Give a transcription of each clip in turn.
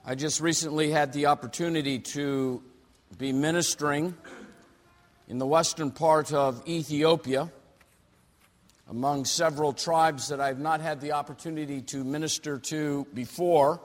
I just recently had the opportunity to be ministering in the western part of Ethiopia among several tribes that I've not had the opportunity to minister to before.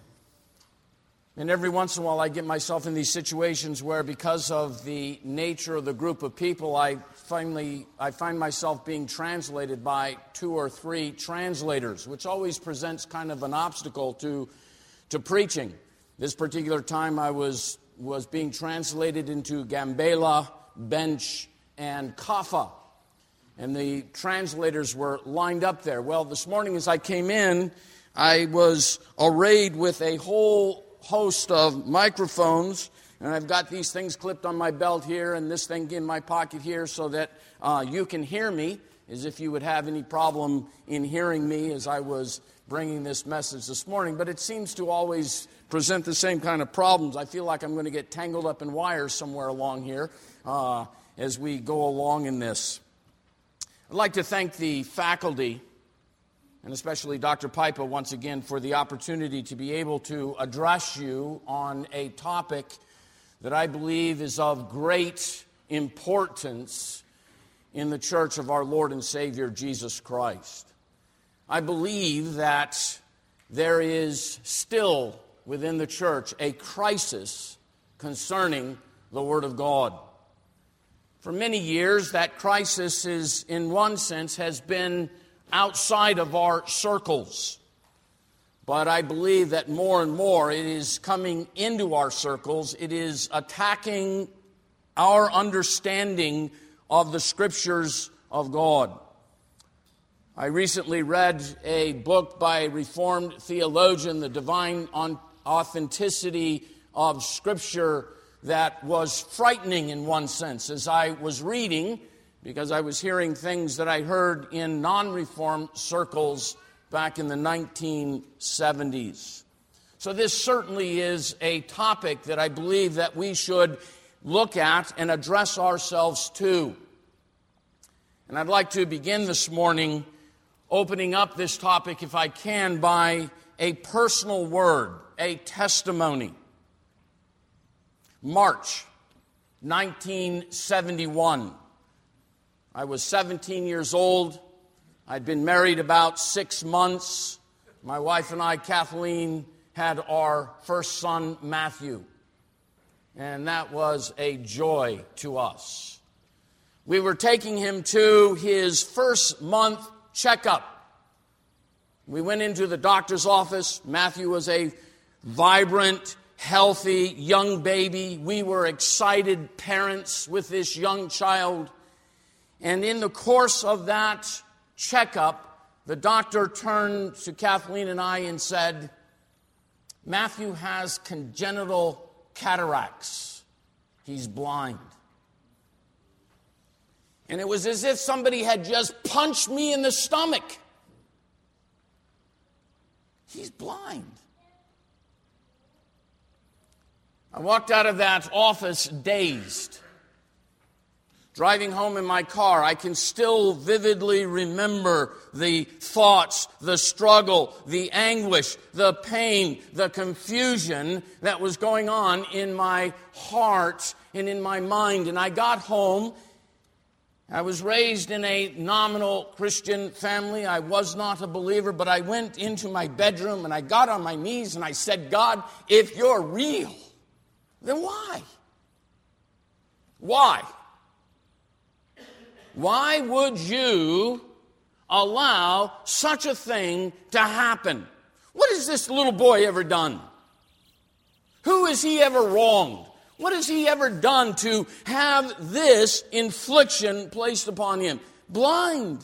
And every once in a while I get myself in these situations where, because of the nature of the group of people, I find myself being translated by 2 or 3 translators, which always presents kind of an obstacle to preaching. This particular time I was being translated into Gambela, Bench, and Kaffa. And the translators were lined up there. Well, this morning as I came in, I was arrayed with a whole host of microphones, and I've got these things clipped on my belt here and this thing in my pocket here so that you can hear me, as if you would have any problem in hearing me as I was bringing this message this morning. But it seems to always present the same kind of problems. I feel like I'm going to get tangled up in wires somewhere along here as we go along in this. I'd like to thank the faculty, and especially Dr. Pipa, once again, for the opportunity to be able to address you on a topic that I believe is of great importance in the church of our Lord and Savior, Jesus Christ. I believe that there is still within the church a crisis concerning the Word of God. For many years, that crisis is, in one sense, has been outside of our circles. But I believe that more and more it is coming into our circles. It is attacking our understanding of the Scriptures of God. I recently read a book by a Reformed theologian, The Divine Authenticity of Scripture, that was frightening in one sense as I was reading, because I was hearing things that I heard in non-Reformed circles back in the 1970s. So this certainly is a topic that I believe that we should look at and address ourselves to. And I'd like to begin this morning opening up this topic, if I can, by a personal word, a testimony. March 1971. I was 17 years old. I'd been married about 6 months. My wife and I, Kathleen, had our first son, Matthew. And that was a joy to us. We were taking him to his first month checkup. We went into the doctor's office. Matthew was a vibrant, healthy, young baby. We were excited parents with this young child. And in the course of that checkup, the doctor turned to Kathleen and I and said, "Matthew has congenital cataracts. He's blind." And it was as if somebody had just punched me in the stomach. He's blind. I walked out of that office dazed. Driving home in my car, I can still vividly remember the thoughts, the struggle, the anguish, the pain, the confusion that was going on in my heart and in my mind. And I got home. I was raised in a nominal Christian family. I was not a believer, but I went into my bedroom and I got on my knees and I said, "God, if you're real, then why? Why? Why would you allow such a thing to happen? What has this little boy ever done? Who has he ever wronged? What has he ever done to have this infliction placed upon him? Blind."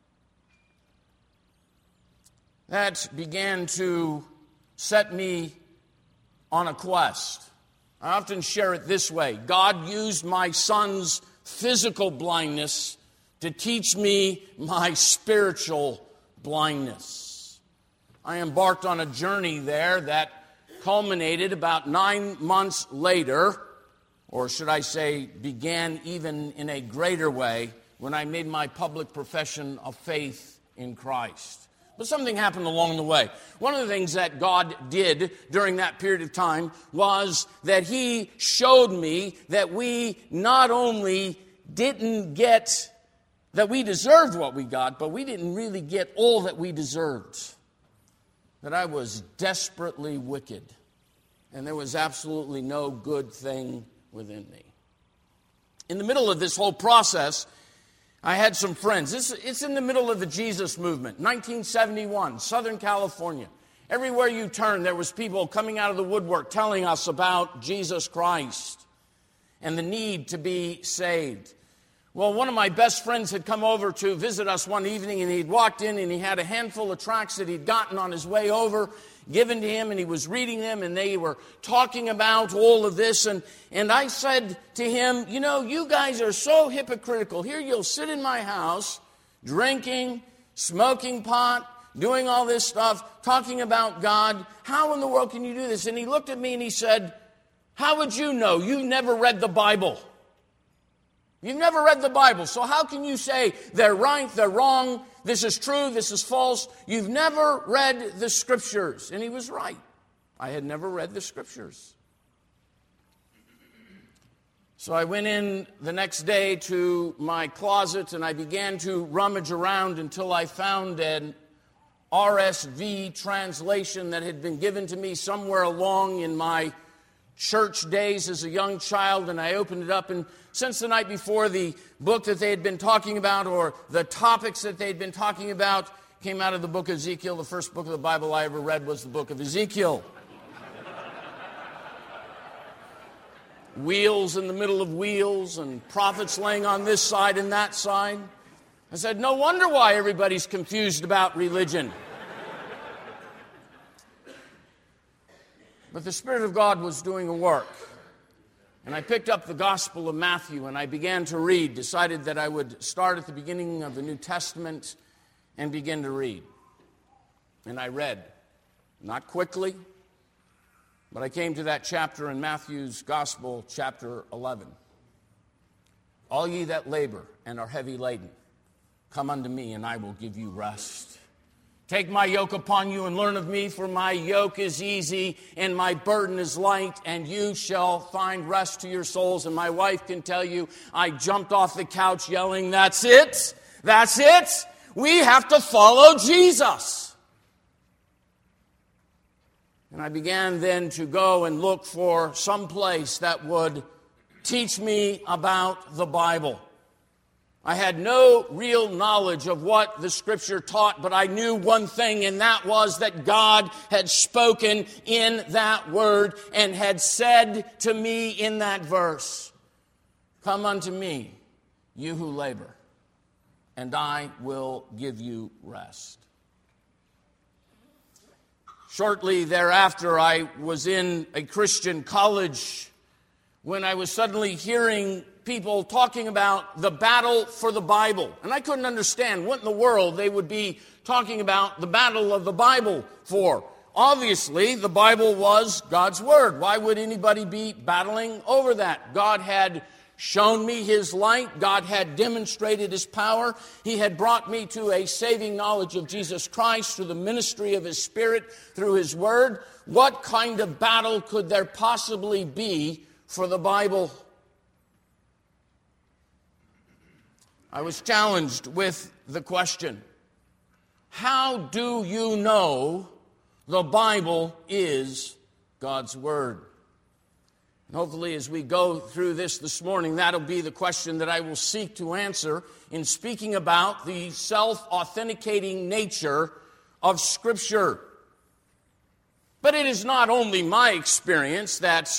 That began to set me on a quest. I often share it this way. God used my son's physical blindness to teach me my spiritual blindness. I embarked on a journey there that culminated about 9 months later, or should I say began even in a greater way, when I made my public profession of faith in Christ. But something happened along the way. One of the things that God did during that period of time was that He showed me that we not only didn't get, that we deserved what we got, but we didn't really get all that we deserved. That I was desperately wicked, and there was absolutely no good thing within me. In the middle of this whole process, I had some friends. It's in the middle of the Jesus movement, 1971, Southern California. Everywhere you turn, there was people coming out of the woodwork telling us about Jesus Christ and the need to be saved. Well, one of my best friends had come over to visit us one evening, and he'd walked in and he had a handful of tracts that he'd gotten on his way over, given to him, and he was reading them, and they were talking about all of this. And I said to him, you know, you guys are so hypocritical. Here you'll sit in my house, drinking, smoking pot, doing all this stuff, talking about God. How in the world can you do this? And he looked at me and he said, how would you know? You've never read the Bible. You've never read the Bible, so how can you say they're right, they're wrong, this is true, this is false? You've never read the Scriptures. And he was right. I had never read the Scriptures. So I went in the next day to my closet and I began to rummage around until I found an RSV translation that had been given to me somewhere along in my church days as a young child, and I opened it up, and since the night before, the book that they had been talking about, or the topics that they had been talking about, came out of the book of Ezekiel. The first book of the Bible I ever read was the book of Ezekiel. Wheels in the middle of wheels, and prophets laying on this side and that side. I said, no wonder why everybody's confused about religion. But the Spirit of God was doing a work. And I picked up the Gospel of Matthew and I began to read, decided that I would start at the beginning of the New Testament and begin to read. And I read, not quickly, but I came to that chapter in Matthew's Gospel, chapter 11. All ye that labor and are heavy laden, come unto me and I will give you rest. Take my yoke upon you and learn of me, for my yoke is easy and my burden is light, and you shall find rest to your souls. And my wife can tell you, I jumped off the couch yelling, that's it, that's it. We have to follow Jesus. And I began then to go and look for some place that would teach me about the Bible. I had no real knowledge of what the Scripture taught, but I knew one thing, and that was that God had spoken in that word and had said to me in that verse, come unto me, you who labor, and I will give you rest. Shortly thereafter, I was in a Christian college when I was suddenly hearing people talking about the battle for the Bible. And I couldn't understand what in the world they would be talking about the battle of the Bible for. Obviously, the Bible was God's Word. Why would anybody be battling over that? God had shown me His light. God had demonstrated His power. He had brought me to a saving knowledge of Jesus Christ through the ministry of His Spirit, through His Word. What kind of battle could there possibly be for the Bible? I was challenged with the question, how do you know the Bible is God's Word? And hopefully as we go through this morning, that'll be the question that I will seek to answer in speaking about the self-authenticating nature of Scripture. But it is not only my experience that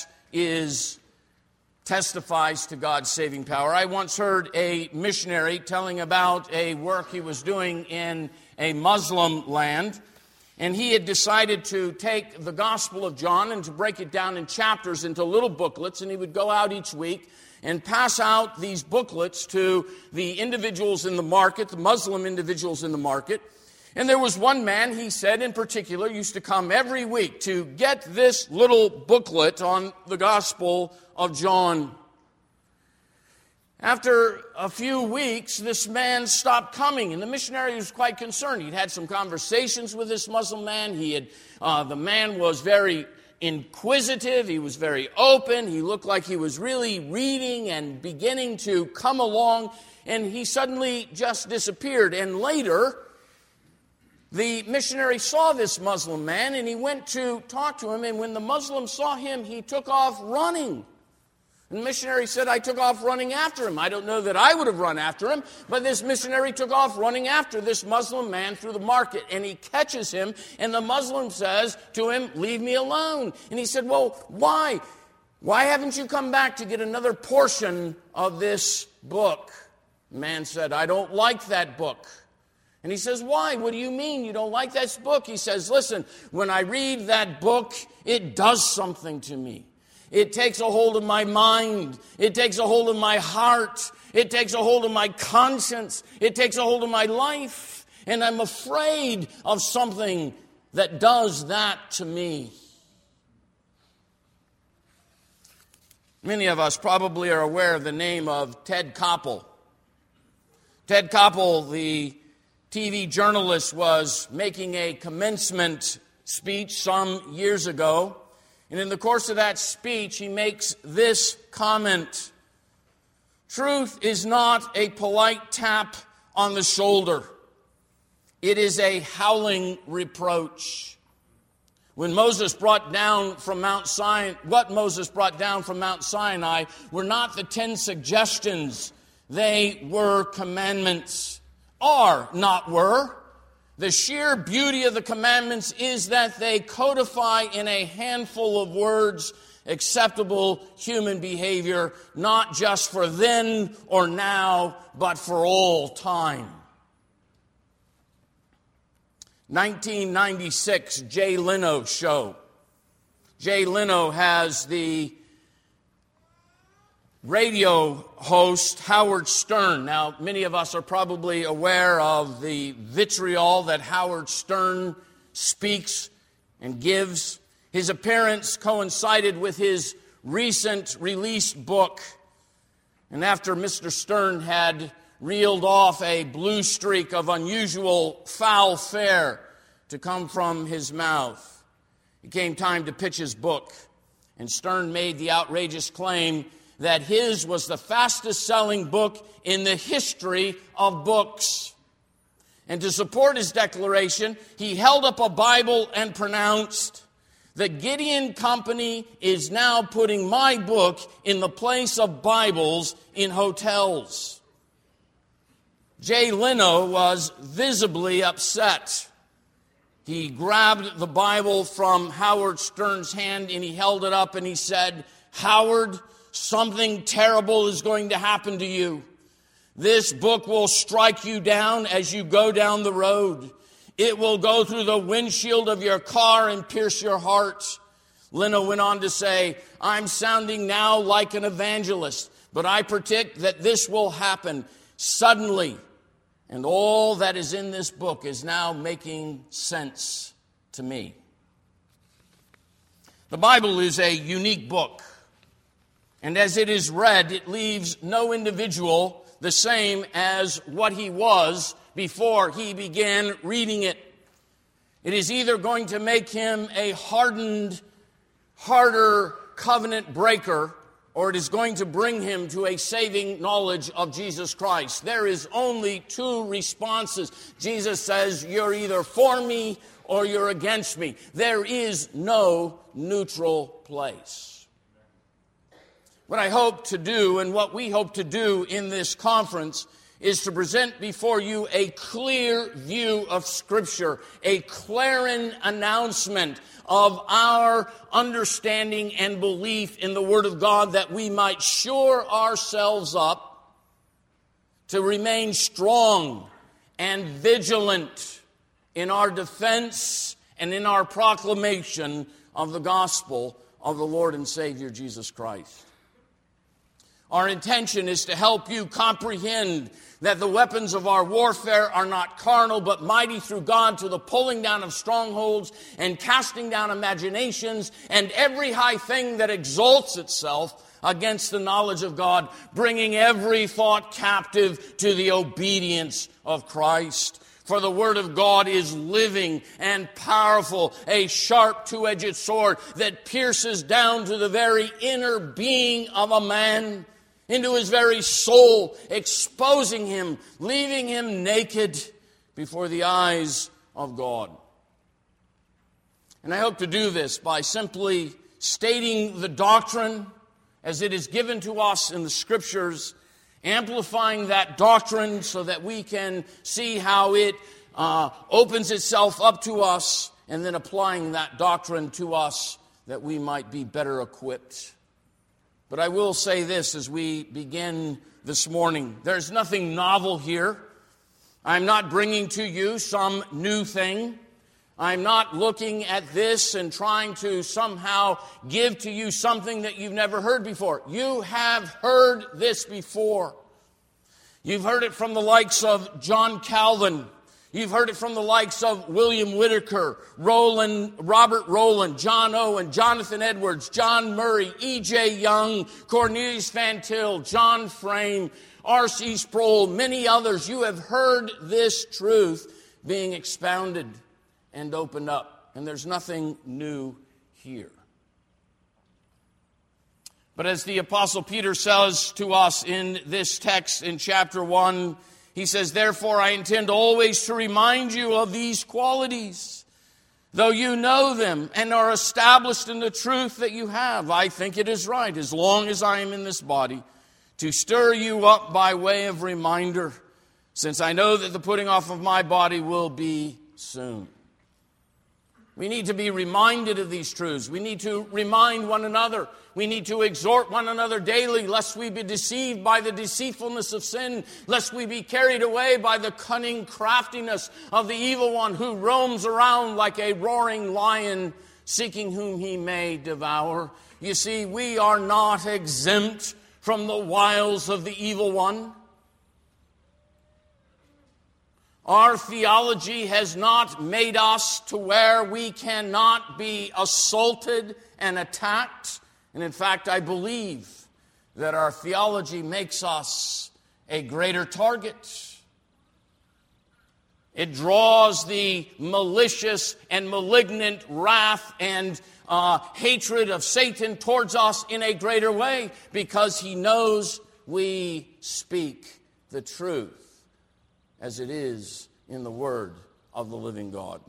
testifies to God's saving power. I once heard a missionary telling about a work he was doing in a Muslim land, and he had decided to take the Gospel of John and to break it down in chapters into little booklets, and he would go out each week and pass out these booklets to the individuals in the market, the Muslim individuals in the market. And there was one man, he said in particular, used to come every week to get this little booklet on the Gospel of John. After a few weeks, this man stopped coming, and the missionary was quite concerned. He'd had some conversations with this Muslim man. The man was very inquisitive. He was very open. He looked like he was really reading and beginning to come along, and he suddenly just disappeared. And later, the missionary saw this Muslim man, and he went to talk to him, and when the Muslim saw him, he took off running. And the missionary said, I took off running after him. I don't know that I would have run after him, but this missionary took off running after this Muslim man through the market, and he catches him, and the Muslim says to him, leave me alone. And he said, well, why? Why haven't you come back to get another portion of this book? The man said, I don't like that book. And he says, why? What do you mean you don't like that book? He says, listen, when I read that book, it does something to me. It takes a hold of my mind. It takes a hold of my heart. It takes a hold of my conscience. It takes a hold of my life. And I'm afraid of something that does that to me. Many of us probably are aware of the name of Ted Koppel. Ted Koppel, the TV journalist, was making a commencement speech some years ago. And in the course of that speech, he makes this comment: truth is not a polite tap on the shoulder. It is a howling reproach. When Moses brought down from Mount Sinai, what Moses brought down from Mount Sinai were not the 10 suggestions. They were commandments. Are, not were. The sheer beauty of the commandments is that they codify in a handful of words acceptable human behavior, not just for then or now, but for all time. 1996, Jay Leno show. Jay Leno has the radio host Howard Stern. Now, many of us are probably aware of the vitriol that Howard Stern speaks and gives. His appearance coincided with his recent released book. And after Mr. Stern had reeled off a blue streak of unusual foul fare to come from his mouth, it came time to pitch his book. And Stern made the outrageous claim that his was the fastest-selling book in the history of books. And to support his declaration, he held up a Bible and pronounced, the Gideon Company is now putting my book in the place of Bibles in hotels. Jay Leno was visibly upset. He grabbed the Bible from Howard Stern's hand and he held it up and he said, Howard, something terrible is going to happen to you. This book will strike you down as you go down the road. It will go through the windshield of your car and pierce your heart. Leno went on to say, I'm sounding now like an evangelist, but I predict that this will happen suddenly. And all that is in this book is now making sense to me. The Bible is a unique book. And as it is read, it leaves no individual the same as what he was before he began reading it. It is either going to make him a hardened, harder covenant breaker, or it is going to bring him to a saving knowledge of Jesus Christ. There is only two responses. Jesus says, you're either for me or you're against me. There is no neutral place. What I hope to do and what we hope to do in this conference is to present before you a clear view of Scripture, a clarion announcement of our understanding and belief in the Word of God, that we might shore ourselves up to remain strong and vigilant in our defense and in our proclamation of the gospel of the Lord and Savior Jesus Christ. Our intention is to help you comprehend that the weapons of our warfare are not carnal, but mighty through God to the pulling down of strongholds and casting down imaginations and every high thing that exalts itself against the knowledge of God, bringing every thought captive to the obedience of Christ. For the Word of God is living and powerful, a sharp two-edged sword that pierces down to the very inner being of a man, into his very soul, exposing him, leaving him naked before the eyes of God. And I hope to do this by simply stating the doctrine as it is given to us in the Scriptures, amplifying that doctrine so that we can see how it opens itself up to us, and then applying that doctrine to us that we might be better equipped. But I will say this as we begin this morning. There's nothing novel here. I'm not bringing to you some new thing. I'm not looking at this and trying to somehow give to you something that you've never heard before. You have heard this before. You've heard it from the likes of John Calvin. You've heard it from the likes of William Whitaker, Robert Rowland, John Owen, Jonathan Edwards, John Murray, E.J. Young, Cornelius Van Til, John Frame, R.C. Sproul, many others. You have heard this truth being expounded and opened up. And there's nothing new here. But as the Apostle Peter says to us in this text in chapter 1, he says, "Therefore I intend always to remind you of these qualities, though you know them and are established in the truth that you have. I think it is right, as long as I am in this body, to stir you up by way of reminder, since I know that the putting off of my body will be soon." We need to be reminded of these truths. We need to remind one another. We need to exhort one another daily, lest we be deceived by the deceitfulness of sin, lest we be carried away by the cunning craftiness of the evil one who roams around like a roaring lion, seeking whom he may devour. You see, we are not exempt from the wiles of the evil one. Our theology has not made us to where we cannot be assaulted and attacked. And in fact, I believe that our theology makes us a greater target. It draws the malicious and malignant wrath and hatred of Satan towards us in a greater way, because he knows we speak the truth as it is in the Word of the living God.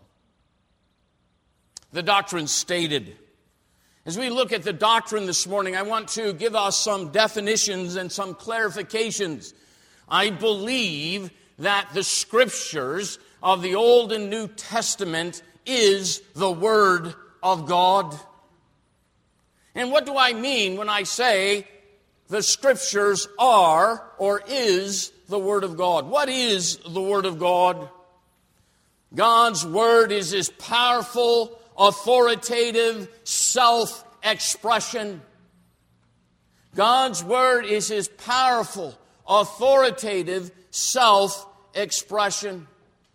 The doctrine stated. As we look at the doctrine this morning, I want to give us some definitions and some clarifications. I believe that the Scriptures of the Old and New Testament is the Word of God. And what do I mean when I say the Scriptures are or is the Word of God? What is the Word of God? God's Word is His powerful, authoritative self-expression. God's Word is His powerful, authoritative self-expression.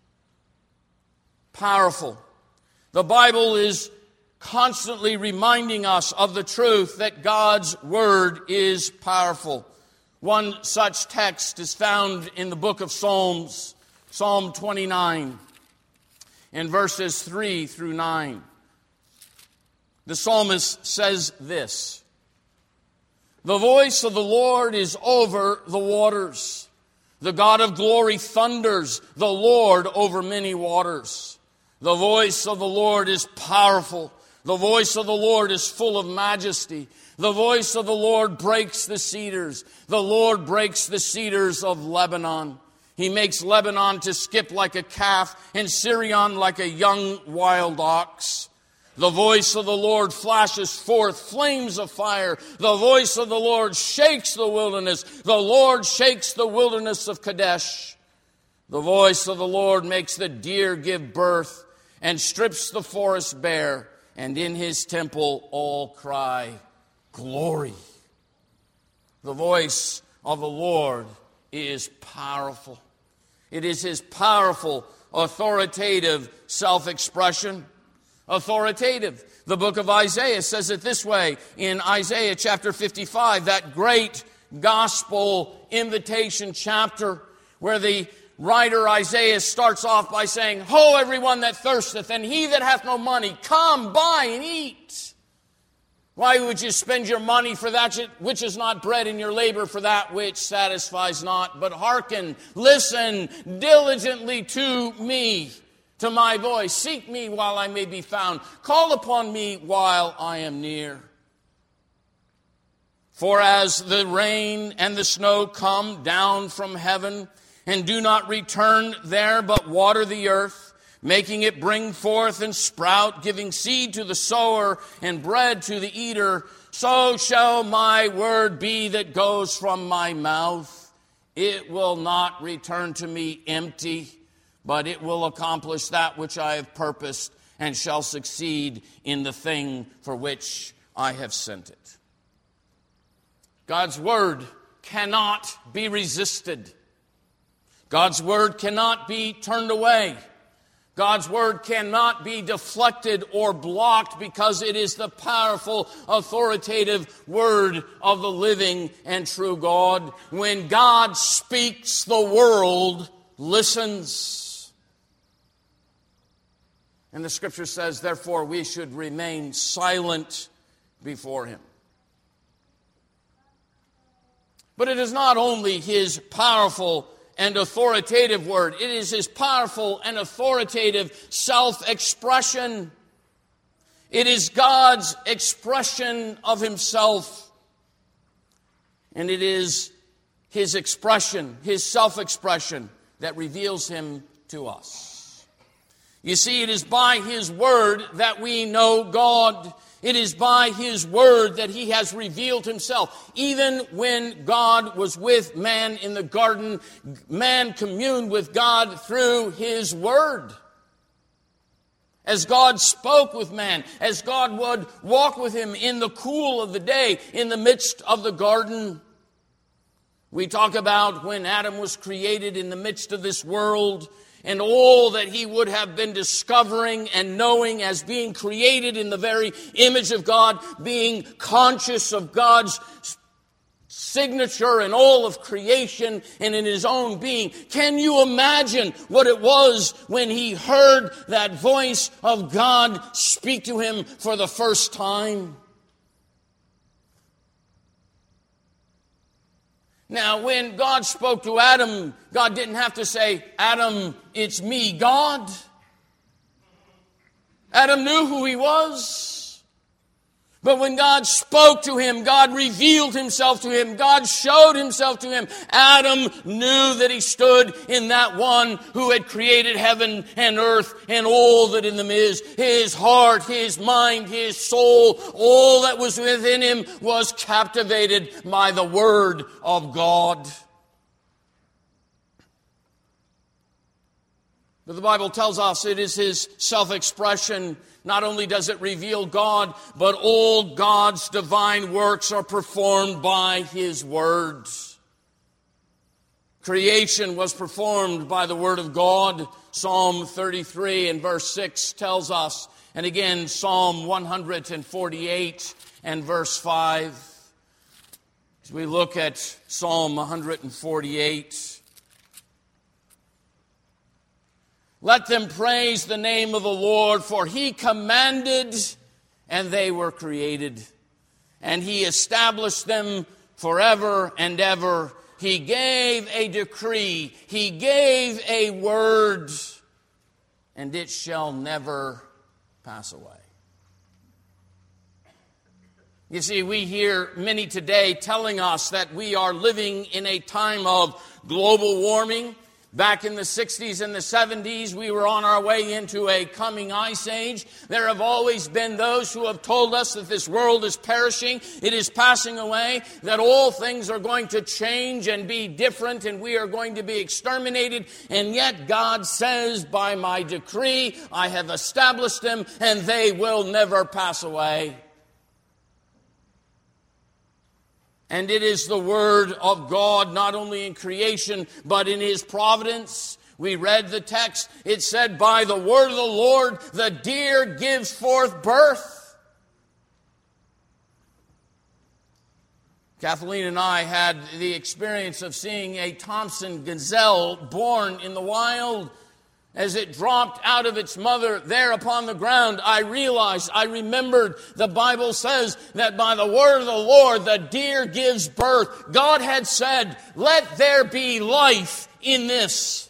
Powerful. The Bible is constantly reminding us of the truth that God's Word is powerful. One such text is found in the book of Psalms, Psalm 29, in verses 3 through 9. The psalmist says this: "The voice of the Lord is over the waters. The God of glory thunders, the Lord over many waters. The voice of the Lord is powerful. The voice of the Lord is full of majesty. The voice of the Lord breaks the cedars. The Lord breaks the cedars of Lebanon. He makes Lebanon to skip like a calf, and Sirion like a young wild ox. The voice of the Lord flashes forth flames of fire. The voice of the Lord shakes the wilderness. The Lord shakes the wilderness of Kadesh. The voice of the Lord makes the deer give birth and strips the forest bare. And in His temple all cry, glory." The voice of the Lord is powerful. It is His powerful, authoritative self-expression. Authoritative. The book of Isaiah says it this way in Isaiah chapter 55, that great gospel invitation chapter where the writer Isaiah starts off by saying, "Ho, everyone that thirsteth, and he that hath no money, come, buy and eat. Why would you spend your money for that which is not bread, and your labor for that which satisfies not? But hearken, listen diligently to me, to my voice. Seek me while I may be found. Call upon me while I am near. For as the rain and the snow come down from heaven, and do not return there, but water the earth, making it bring forth and sprout, giving seed to the sower and bread to the eater, so shall my word be that goes from my mouth. It will not return to me empty, but it will accomplish that which I have purposed, and shall succeed in the thing for which I have sent it." God's word cannot be resisted. God's word cannot be turned away. God's word cannot be deflected or blocked, because it is the powerful, authoritative word of the living and true God. When God speaks, the world listens. And the scripture says, therefore, we should remain silent before Him. But it is not only His powerful and authoritative word. It is His powerful and authoritative self-expression. It is God's expression of Himself. And it is His expression, His self-expression, that reveals Him to us. You see, it is by His word that we know God. It is by His word that He has revealed Himself. Even when God was with man in the garden, man communed with God through His word. As God spoke with man, as God would walk with him in the cool of the day, in the midst of the garden. We talk about when Adam was created in the midst of this world, and all that he would have been discovering and knowing as being created in the very image of God, being conscious of God's signature in all of creation and in his own being. Can you imagine what it was when he heard that voice of God speak to him for the first time? Now, when God spoke to Adam, God didn't have to say, "Adam, it's me, God." Adam knew who he was. But when God spoke to him, God revealed Himself to him, God showed Himself to him. Adam knew that he stood in that one who had created heaven and earth and all that in them is. His heart, his mind, his soul, all that was within him was captivated by the Word of God. But the Bible tells us it is His self-expression. Not only does it reveal God, but all God's divine works are performed by His words. Creation was performed by the Word of God. Psalm 33 and verse 6 tells us. And again, Psalm 148 and verse 5. As we look at Psalm 148, "Let them praise the name of the Lord, for He commanded, and they were created. And He established them forever and ever. He gave a decree, He gave a word, and it shall never pass away." You see, we hear many today telling us that we are living in a time of global warming. Back in the 60s and the 70s, we were on our way into a coming ice age. There have always been those who have told us that this world is perishing, it is passing away, that all things are going to change and be different, and we are going to be exterminated. And yet God says, "By my decree, I have established them, and they will never pass away." And it is the word of God, not only in creation, but in his providence. We read the text. It said, by the word of the Lord, the deer gives forth birth. Kathleen and I had the experience of seeing a Thompson gazelle born in the wild. As it dropped out of its mother there upon the ground, I remembered the Bible says that by the word of the Lord, the deer gives birth. God had said, let there be life in this.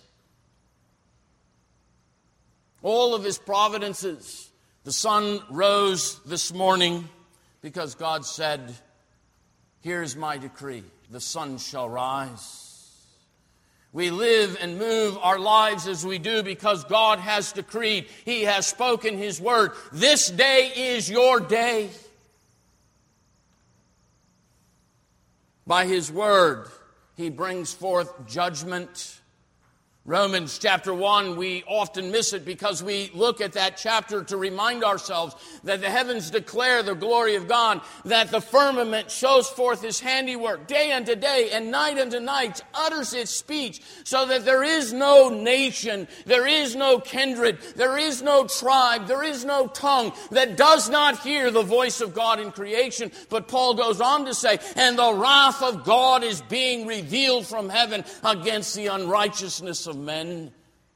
All of his providences. The sun rose this morning because God said, here's my decree, the sun shall rise. We live and move our lives as we do because God has decreed. He has spoken his word. This day is your day. By his word, he brings forth judgment. Romans chapter 1, we often miss it because we look at that chapter to remind ourselves that the heavens declare the glory of God, that the firmament shows forth his handiwork. Day unto day and night unto night utters its speech, so that there is no nation, there is no kindred, there is no tribe, there is no tongue that does not hear the voice of God in creation. But Paul goes on to say, and the wrath of God is being revealed from heaven against the unrighteousness of men.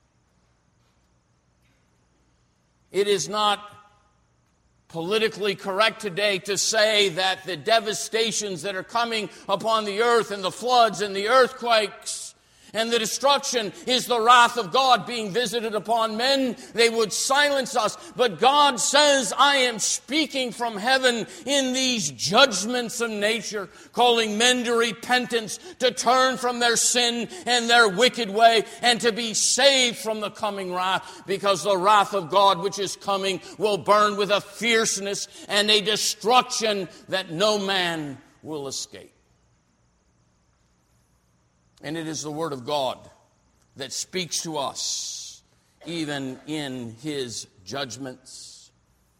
It is not politically correct today to say that the devastations that are coming upon the earth and the floods and the earthquakes and the destruction is the wrath of God being visited upon men. They would silence us. But God says, I am speaking from heaven in these judgments of nature, calling men to repentance, to turn from their sin and their wicked way, and to be saved from the coming wrath, because the wrath of God which is coming will burn with a fierceness and a destruction that no man will escape. And it is the word of God that speaks to us, even in his judgments.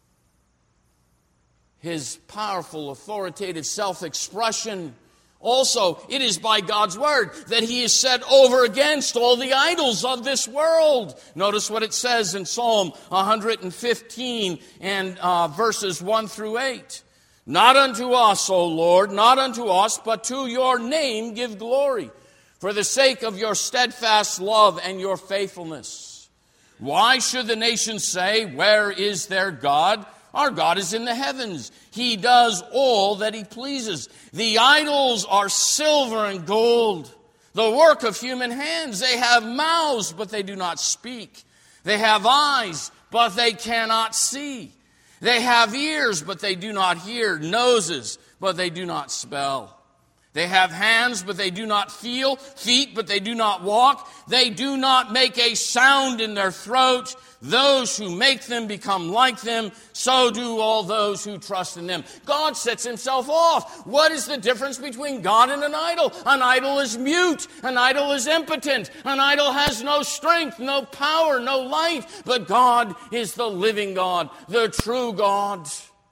His powerful, authoritative self-expression. Also, it is by God's word that he is set over against all the idols of this world. Notice what it says in Psalm 115 and verses 1 through 8. Not unto us, O Lord, not unto us, but to your name give glory, for the sake of your steadfast love and your faithfulness. Why should the nations say, where is their God? Our God is in the heavens. He does all that he pleases. The idols are silver and gold, the work of human hands. They have mouths, but they do not speak. They have eyes, but they cannot see. They have ears, but they do not hear. Noses, but they do not smell. They have hands, but they do not feel. Feet, but they do not walk. They do not make a sound in their throat. Those who make them become like them. So do all those who trust in them. God sets himself off. What is the difference between God and an idol? An idol is mute. An idol is impotent. An idol has no strength, no power, no life. But God is the living God, the true God.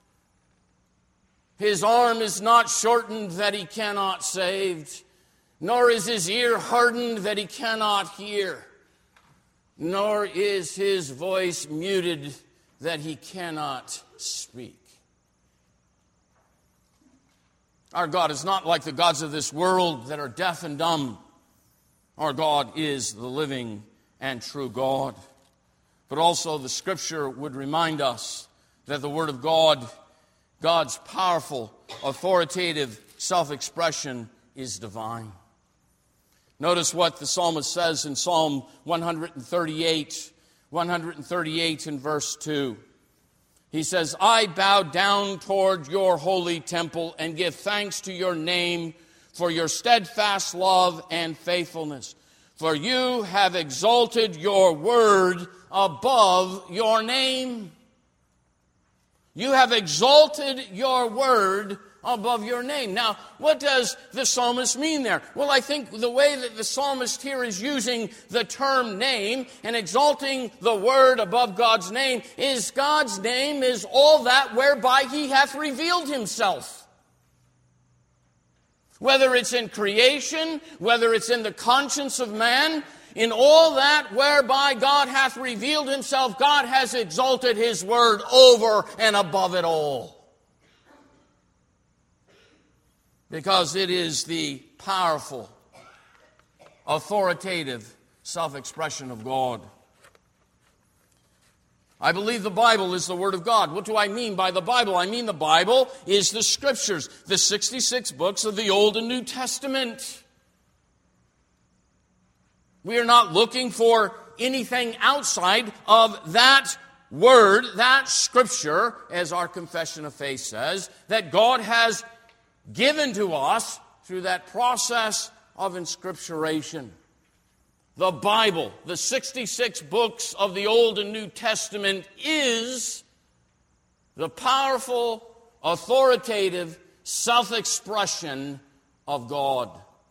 His arm is not shortened that he cannot save, nor is his ear hardened that he cannot hear, nor is his voice muted that he cannot speak. Our God is not like the gods of this world that are deaf and dumb. Our God is the living and true God. But also the Scripture would remind us that the Word of God, God's powerful, authoritative self-expression, is divine. Notice what the psalmist says in Psalm 138 in verse 2. He says, I bow down toward your holy temple and give thanks to your name for your steadfast love and faithfulness. For you have exalted your word above your name. You have exalted your word above your name. Now, what does the psalmist mean there? Well, I think the way that the psalmist here is using the term name and exalting the word above God's name is God's name is all that whereby he hath revealed himself. Whether it's in creation, whether it's in the conscience of man, in all that whereby God hath revealed himself, God has exalted his word over and above it all. Because it is the powerful, authoritative self-expression of God. I believe the Bible is the Word of God. What do I mean by the Bible? I mean the Bible is the Scriptures, the 66 books of the Old and New Testament. We are not looking for anything outside of that Word, that Scripture, as our confession of faith says, that God has given to us through that process of inscripturation. The Bible, the 66 books of the Old and New Testament, is the powerful, authoritative self-expression of God.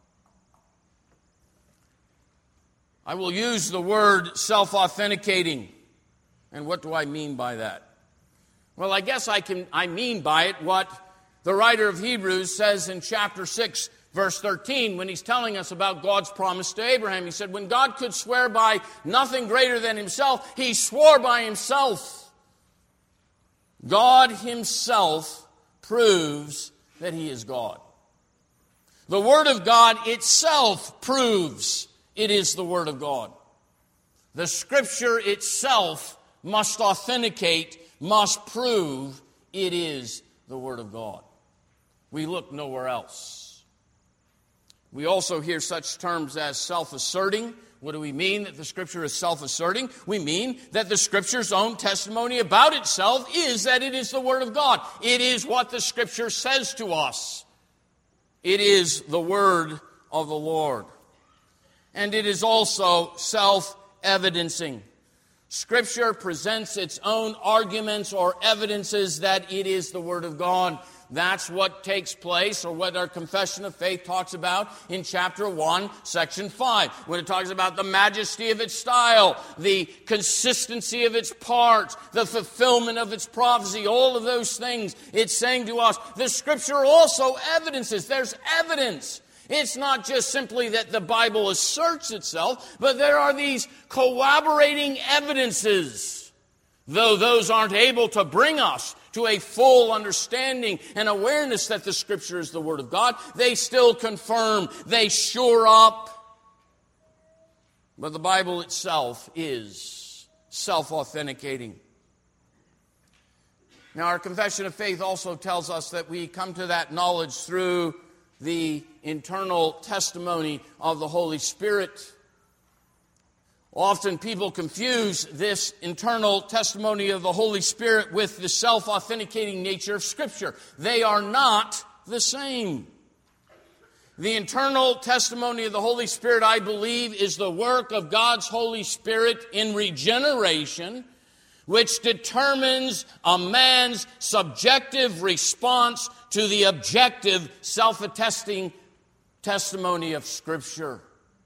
I will use the word self-authenticating. And what do I mean by that? Well, I guess I mean by it what the writer of Hebrews says in chapter 6, verse 13, when he's telling us about God's promise to Abraham. He said, when God could swear by nothing greater than himself, he swore by himself. God himself proves that he is God. The Word of God itself proves it is the Word of God. The Scripture itself must authenticate, must prove it is the Word of God. We look nowhere else. We also hear such terms as self-asserting. What do we mean that the Scripture is self-asserting? We mean that the Scripture's own testimony about itself is that it is the Word of God. It is what the Scripture says to us. It is the Word of the Lord. And it is also self-evidencing. Scripture presents its own arguments or evidences that it is the Word of God. That's what takes place, or what our confession of faith talks about in chapter 1, section 5, when it talks about the majesty of its style, the consistency of its parts, the fulfillment of its prophecy, all of those things. It's saying to us, the Scripture also evidences. There's evidence. It's not just simply that the Bible asserts itself, but there are these corroborating evidences. Though those aren't able to bring us to a full understanding and awareness that the Scripture is the Word of God, they still confirm, they shore up. But the Bible itself is self-authenticating. Now, our confession of faith also tells us that we come to that knowledge through the internal testimony of the Holy Spirit. Often people confuse this internal testimony of the Holy Spirit with the self-authenticating nature of Scripture. They are not the same. The internal testimony of the Holy Spirit, I believe, is the work of God's Holy Spirit in regeneration, which determines a man's subjective response to the objective self-attesting testimony of Scripture.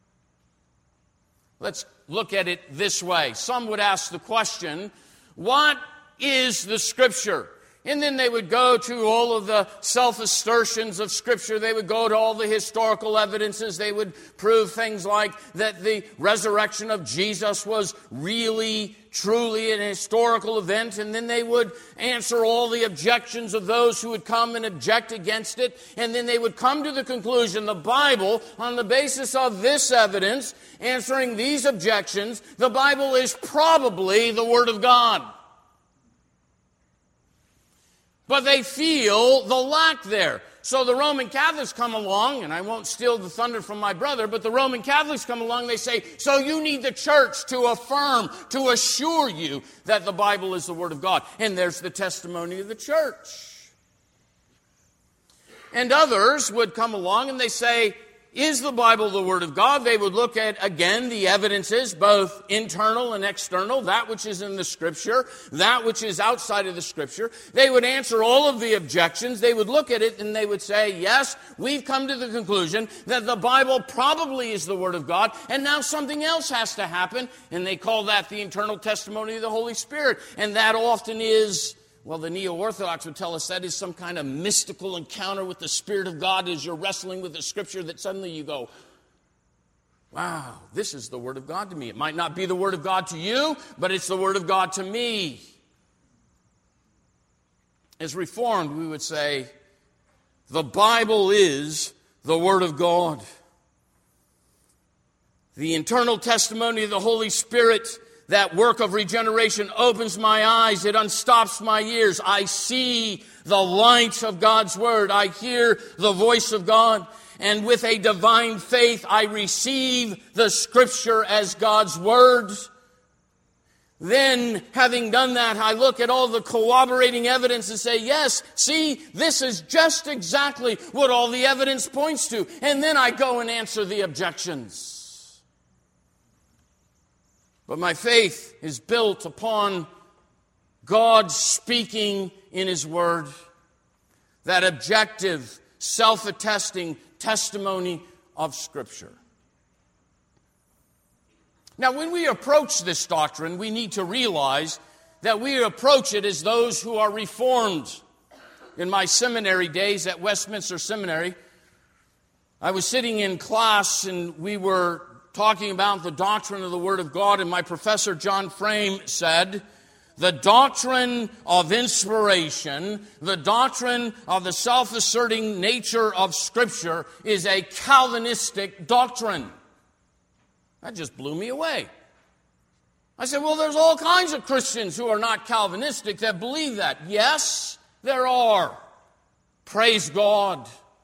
Let's look at it this way. Some would ask the question, what is the Scripture? And then they would go to all of the self-assertions of Scripture. They would go to all the historical evidences. They would prove things like that the resurrection of Jesus was really, truly an historical event. And then they would answer all the objections of those who would come and object against it. And then they would come to the conclusion, the Bible, on the basis of this evidence, answering these objections, the Bible is probably the Word of God. But they feel the lack there. So the Roman Catholics come along, and I won't steal the thunder from my brother, but the Roman Catholics come along, they say, so you need the church to affirm, to assure you that the Bible is the Word of God. And there's the testimony of the church. And others would come along and they say, is the Bible the Word of God? They would look at, again, the evidences, both internal and external, that which is in the Scripture, that which is outside of the Scripture. They would answer all of the objections. They would look at it and they would say, yes, we've come to the conclusion that the Bible probably is the Word of God, and now something else has to happen, and they call that the internal testimony of the Holy Spirit. And that often is Well, the Neo-Orthodox would tell us that is some kind of mystical encounter with the Spirit of God as you're wrestling with the Scripture that suddenly you go, wow, this is the Word of God to me. It might not be the Word of God to you, but it's the Word of God to me. As Reformed, we would say, the Bible is the Word of God. The internal testimony of the Holy Spirit, that work of regeneration, opens my eyes. It unstops my ears. I see the light of God's Word. I hear the voice of God. And with a divine faith, I receive the Scripture as God's Word. Then, having done that, I look at all the corroborating evidence and say, yes, see, this is just exactly what all the evidence points to. And then I go and answer the objections. But my faith is built upon God speaking in His Word. That objective, self-attesting testimony of Scripture. Now, when we approach this doctrine, we need to realize that we approach it as those who are Reformed. In my seminary days at Westminster Seminary, I was sitting in class and we were talking about the doctrine of the Word of God, and my professor, John Frame, said, the doctrine of inspiration, the doctrine of the self-asserting nature of Scripture is a Calvinistic doctrine. That just blew me away. I said, well, there's all kinds of Christians who are not Calvinistic that believe that. Yes, there are. Praise God.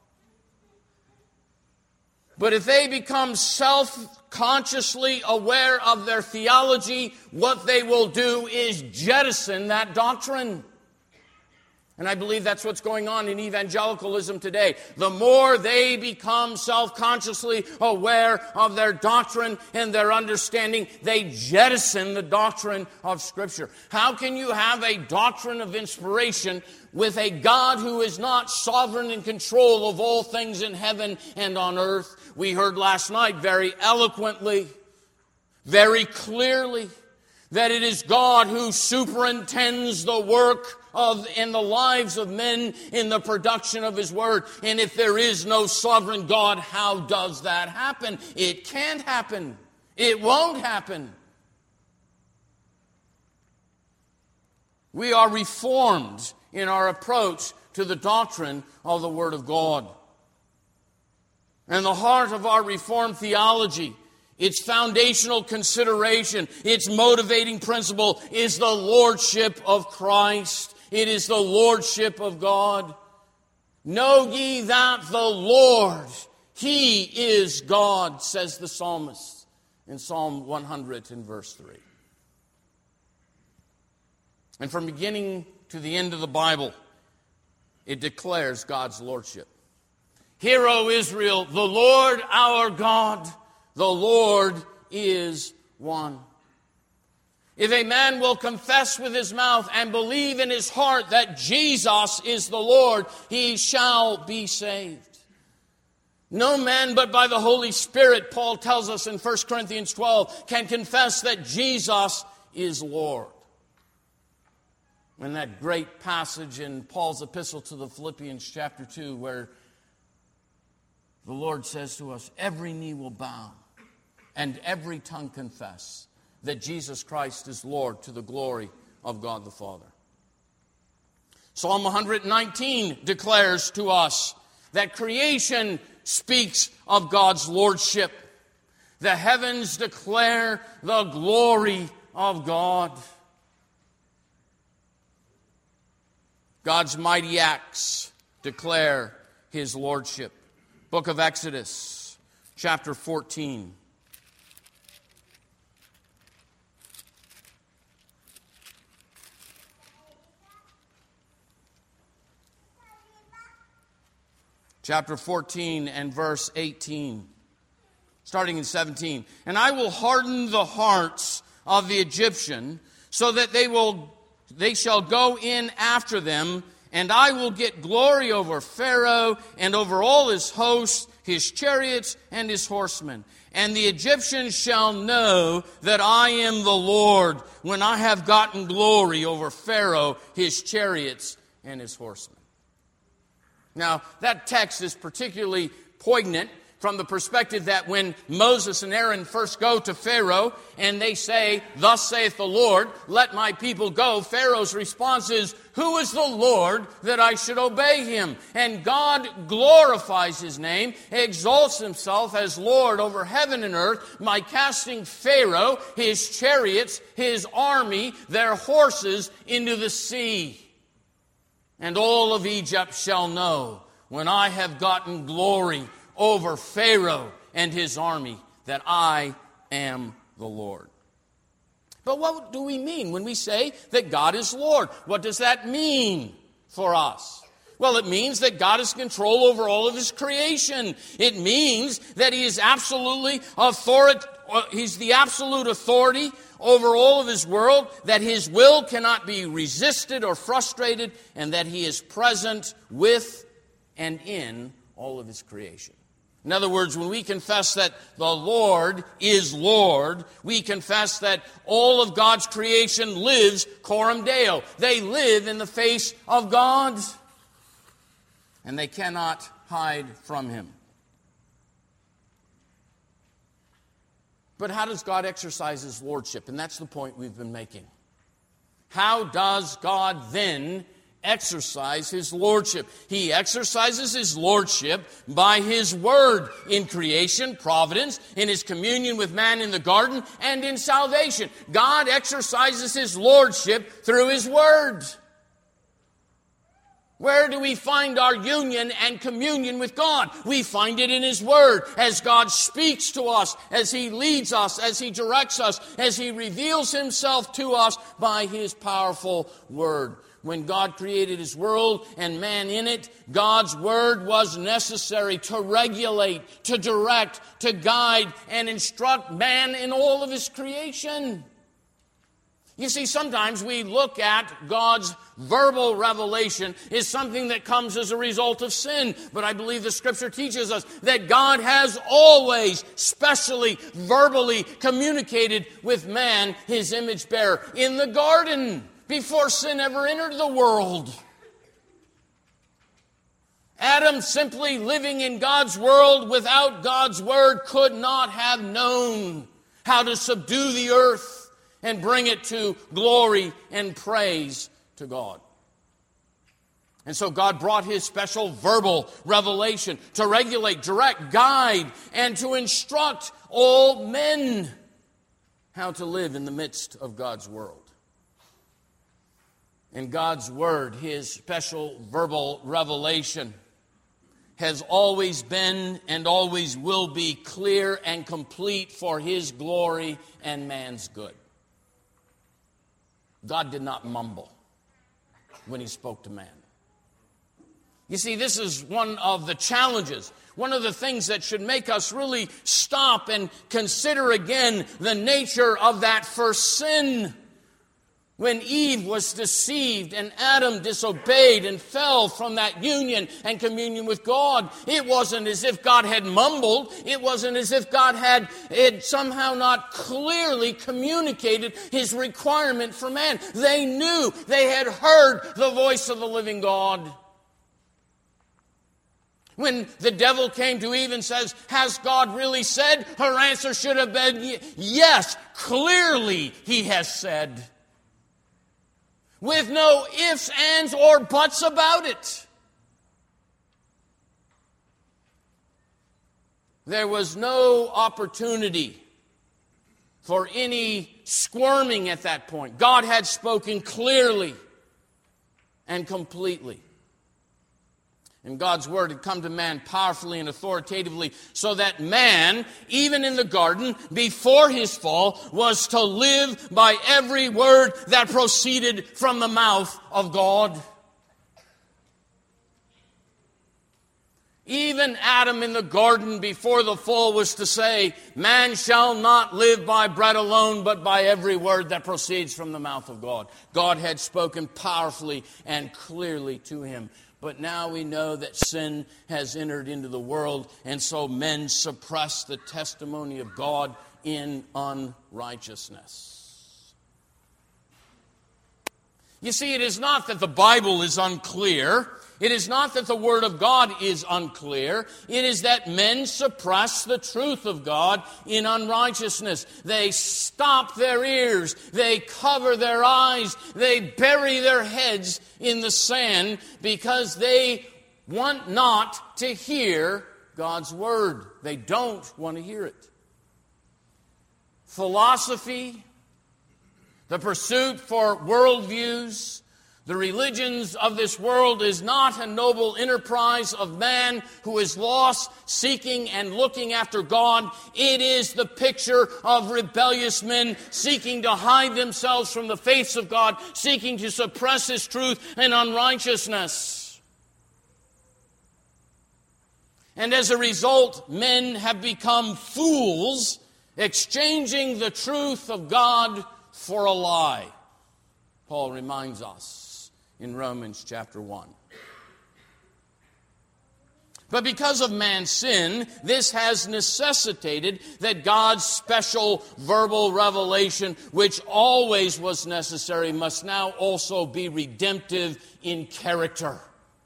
But if they become self-consciously aware of their theology, what they will do is jettison that doctrine. And I believe that's what's going on in evangelicalism today. The more they become self-consciously aware of their doctrine and their understanding, they jettison the doctrine of Scripture. How can you have a doctrine of inspiration with a God who is not sovereign in control of all things in heaven and on earth? We heard last night very eloquently, very clearly, that it is God who superintends the work in the lives of men in the production of His Word. And if there is no sovereign God, how does that happen? It can't happen. It won't happen. We are reformed in our approach to the doctrine of the Word of God. And the heart of our Reformed theology, its foundational consideration, its motivating principle is the Lordship of Christ. It is the Lordship of God. Know ye that the Lord, He is God, says the psalmist in Psalm 100 and verse 3. And from beginning to the end of the Bible, it declares God's Lordship. Hear, O Israel, the Lord our God, the Lord is one. If a man will confess with his mouth and believe in his heart that Jesus is the Lord, he shall be saved. No man but by the Holy Spirit, Paul tells us in 1 Corinthians 12, can confess that Jesus is Lord. And that great passage in Paul's epistle to the Philippians chapter 2 where the Lord says to us, every knee will bow and every tongue confess that Jesus Christ is Lord to the glory of God the Father. Psalm 119 declares to us that creation speaks of God's lordship. The heavens declare the glory of God. God's mighty acts declare His lordship. Book of Exodus, chapter 14. Chapter 14 and verse 18. Starting in 17. And I will harden the hearts of the Egyptian, so that they shall go in after them and I will get glory over Pharaoh and over all his hosts, his chariots, and his horsemen. And the Egyptians shall know that I am the Lord when I have gotten glory over Pharaoh, his chariots, and his horsemen." Now, that text is particularly poignant from the perspective that when Moses and Aaron first go to Pharaoh and they say, "Thus saith the Lord, let my people go," Pharaoh's response is, "Who is the Lord that I should obey him?" And God glorifies his name, exalts himself as Lord over heaven and earth by casting Pharaoh, his chariots, his army, their horses into the sea. "And all of Egypt shall know when I have gotten glory over Pharaoh and his army, that I am the Lord." But what do we mean when we say that God is Lord? What does that mean for us? Well, it means that God has control over all of his creation. It means that he is he's the absolute authority over all of his world, that his will cannot be resisted or frustrated, and that he is present with and in all of his creation. In other words, when we confess that the Lord is Lord, we confess that all of God's creation lives coram Deo. They live in the face of God, and they cannot hide from him. But how does God exercise his lordship? And that's the point we've been making. How does God then exercise his lordship? He exercises his lordship by his word in creation, providence, in his communion with man in the garden, and in salvation. God exercises his lordship through his word. Where do we find our union and communion with God? We find it in his word, as God speaks to us, as he leads us, as he directs us, as he reveals himself to us by his powerful word. When God created his world and man in it, God's word was necessary to regulate, to direct, to guide, and instruct man in all of his creation. You see, sometimes we look at God's verbal revelation as something that comes as a result of sin. But I believe the Scripture teaches us that God has always, specially, verbally communicated with man, his image bearer, in the garden, before sin ever entered the world. Adam, simply living in God's world without God's word, could not have known how to subdue the earth and bring it to glory and praise to God. And so God brought his special verbal revelation to regulate, direct, guide, and to instruct all men how to live in the midst of God's world. And God's word, his special verbal revelation, has always been and always will be clear and complete for his glory and man's good. God did not mumble when he spoke to man. You see, this is one of the challenges, one of the things that should make us really stop and consider again the nature of that first sin. When Eve was deceived and Adam disobeyed and fell from that union and communion with God, it wasn't as if God had mumbled. It wasn't as if God had somehow not clearly communicated his requirement for man. They knew, they had heard the voice of the living God. When the devil came to Eve and says, "Has God really said?" her answer should have been, "Yes, clearly he has said." With no ifs, ands, or buts about it. There was no opportunity for any squirming at that point. God had spoken clearly and completely. And God's word had come to man powerfully and authoritatively, so that man, even in the garden, before his fall, was to live by every word that proceeded from the mouth of God. Even Even Adam in the garden before the fall was to say, man shall not live by bread alone, but by every word that proceeds from the mouth of God. God had spoken powerfully and clearly to him. But now we know that sin has entered into the world, and so men suppress the testimony of God in unrighteousness. You see, it is not that the Bible is unclear. It is not that the Word of God is unclear. It is that men suppress the truth of God in unrighteousness. They stop their ears. They cover their eyes. They bury their heads in the sand because they want not to hear God's Word. They don't want to hear it. Philosophy, the pursuit for worldviews, the religions of this world is not a noble enterprise of man who is lost, seeking and looking after God. It is the picture of rebellious men seeking to hide themselves from the face of God, seeking to suppress His truth and unrighteousness. And as a result, men have become fools, exchanging the truth of God for a lie. Paul reminds us in Romans chapter 1. But because of man's sin, this has necessitated that God's special verbal revelation, which always was necessary, must now also be redemptive in character.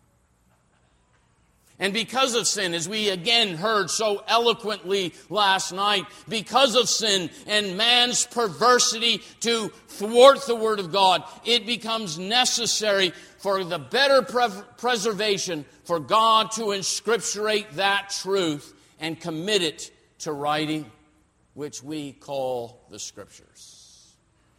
And because of sin, as we again heard so eloquently last night, because of sin and man's perversity to thwart the Word of God, it becomes necessary for the better preservation for God to inscripturate that truth and commit it to writing, which we call the Scriptures.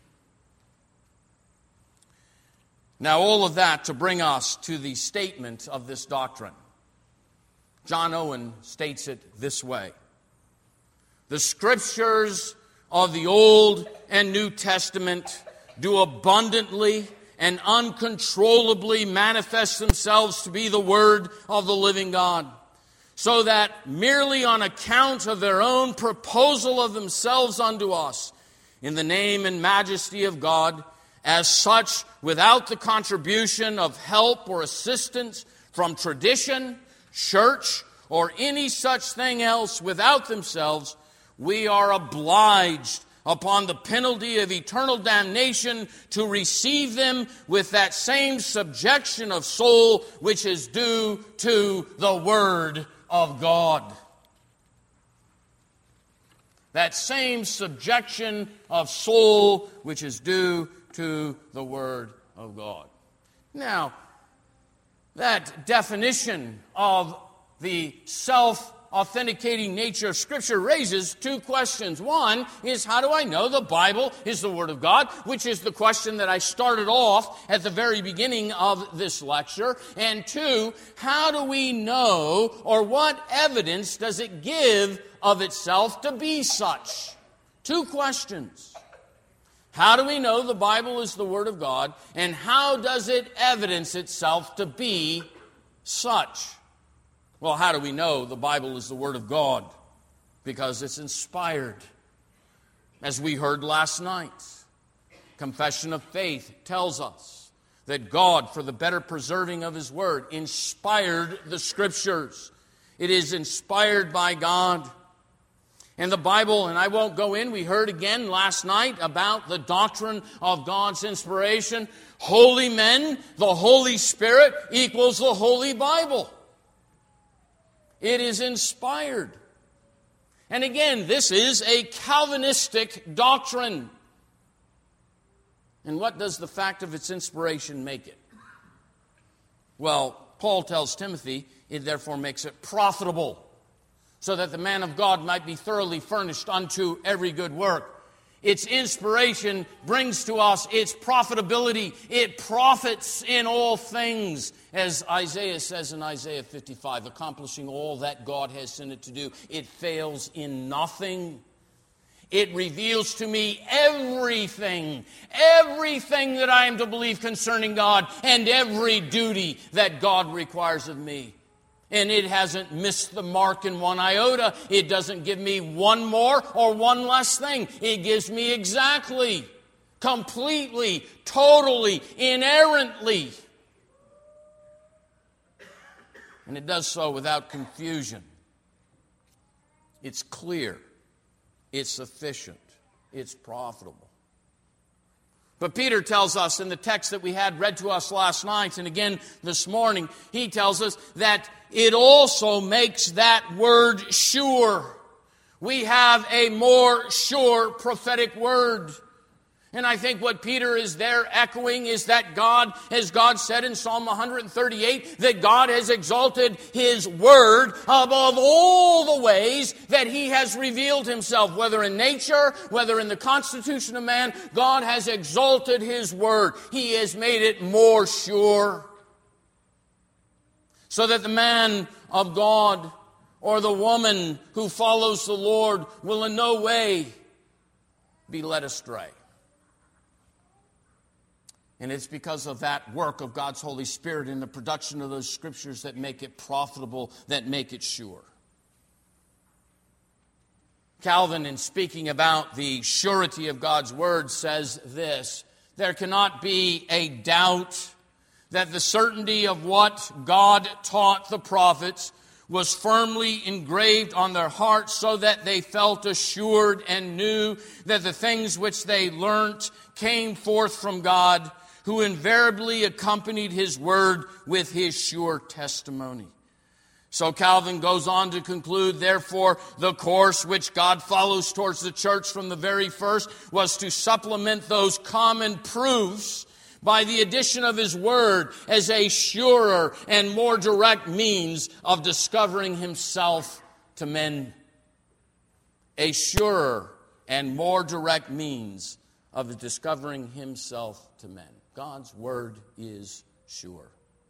Now, all of that to bring us to the statement of this doctrine. John Owen states it this way: the Scriptures of the Old and New Testament do abundantly and uncontrollably manifest themselves to be the Word of the living God, so that merely on account of their own proposal of themselves unto us, in the name and majesty of God, as such, without the contribution of help or assistance from tradition, church, or any such thing else without themselves, we are obliged upon the penalty of eternal damnation to receive them with that same subjection of soul which is due to the Word of God. That same subjection of soul which is due to the Word of God. Now, that definition of the self-authenticating nature of Scripture raises two questions. One is, how do I know the Bible is the Word of God? Which is the question that I started off at the very beginning of this lecture. And two, how do we know, or what evidence does it give of itself to be such? Two questions. How do we know the Bible is the Word of God, and how does it evidence itself to be such? Well, how do we know the Bible is the Word of God? Because it's inspired. As we heard last night, Confession of Faith tells us that God, for the better preserving of His Word, inspired the Scriptures. It is inspired by God. And the Bible, and I won't go in, we heard again last night about the doctrine of God's inspiration. Holy men, the Holy Spirit equals the Holy Bible. It is inspired. And again, this is a Calvinistic doctrine. And what does the fact of its inspiration make it? Well, Paul tells Timothy, it therefore makes it profitable, so that the man of God might be thoroughly furnished unto every good work. Its inspiration brings to us its profitability. It profits in all things, as Isaiah says in Isaiah 55, accomplishing all that God has sent it to do. It fails in nothing. It reveals to me everything that I am to believe concerning God, and every duty that God requires of me. And it hasn't missed the mark in one iota. It doesn't give me one more or one less thing. It gives me exactly, completely, totally, inerrantly. And it does so without confusion. It's clear. It's sufficient. It's profitable. But Peter tells us in the text that we had read to us last night and again this morning, he tells us that it also makes that word sure. We have a more sure prophetic word. And I think what Peter is there echoing is that God, as God said in Psalm 138, that God has exalted His Word above all the ways that He has revealed Himself, whether in nature, whether in the constitution of man. God has exalted His Word. He has made it more sure. So that the man of God or the woman who follows the Lord will in no way be led astray. And it's because of that work of God's Holy Spirit in the production of those scriptures that make it profitable, that make it sure. Calvin, in speaking about the surety of God's Word, says this: there cannot be a doubt that the certainty of what God taught the prophets was firmly engraved on their hearts, so that they felt assured and knew that the things which they learnt came forth from God, who invariably accompanied His word with His sure testimony. So Calvin goes on to conclude, therefore, the course which God follows towards the church from the very first was to supplement those common proofs by the addition of His word as a surer and more direct means of discovering Himself to men. A surer and more direct means of discovering Himself to men. God's word is sure.